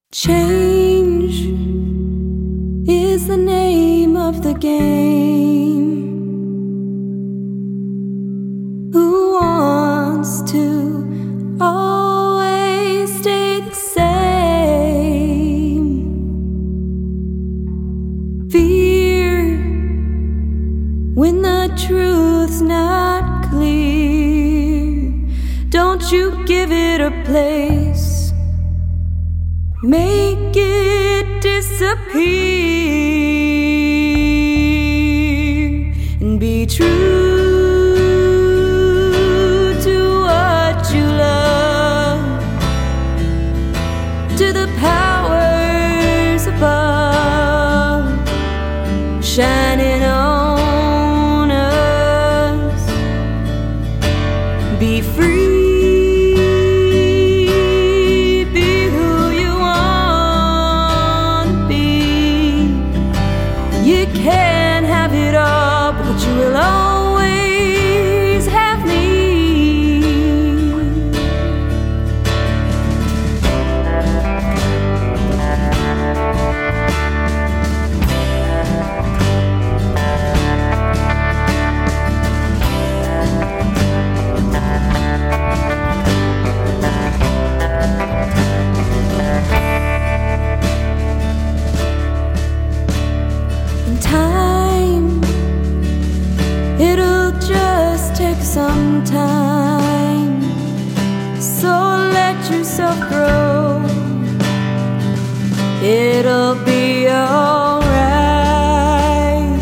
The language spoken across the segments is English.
Change is the name of the game. Who wants to always stay the same? Fear when the truth's not clear. Don't you give it a place. Make it disappear and be true to what you love, to the powers above, shining on us. Be free. You can have it all, but you will always have me. Time, it'll just take some time, so let yourself grow. It'll be alright.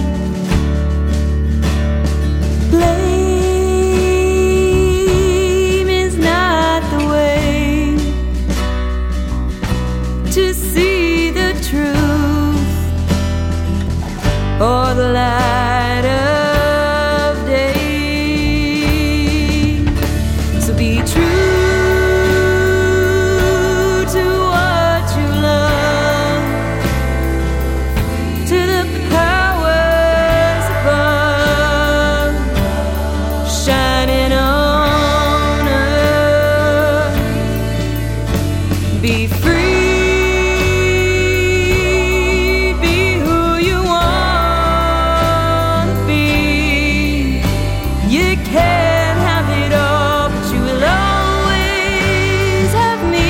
Blame is not the way to see the truth or the light of day. So be true to what you love, to the powers above, shining on us. Be free. You can have it all, but you will always have me.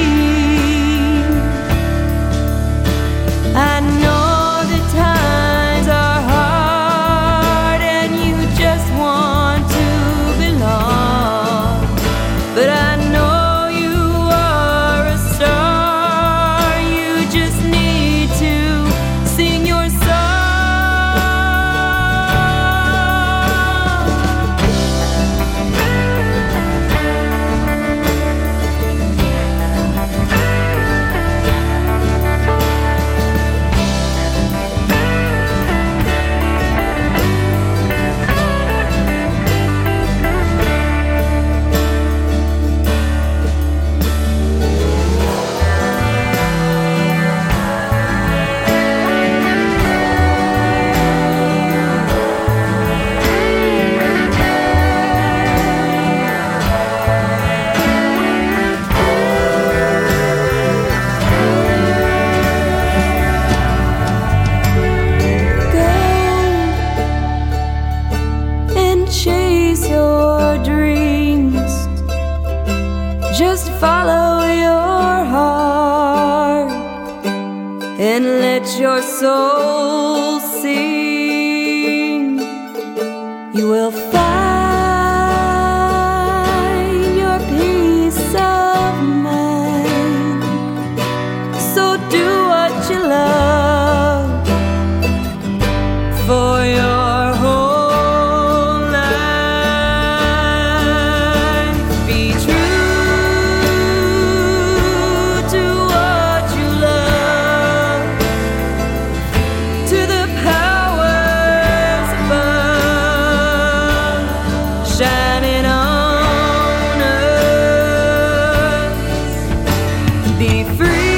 I know the times are hard and you just want to belong, but I know you are a star. You just need to sing your song. Chase your dreams, just follow your heart and let your soul sing. You will find your peace of mind. So do what you love for your whole. Shining on us. Be free.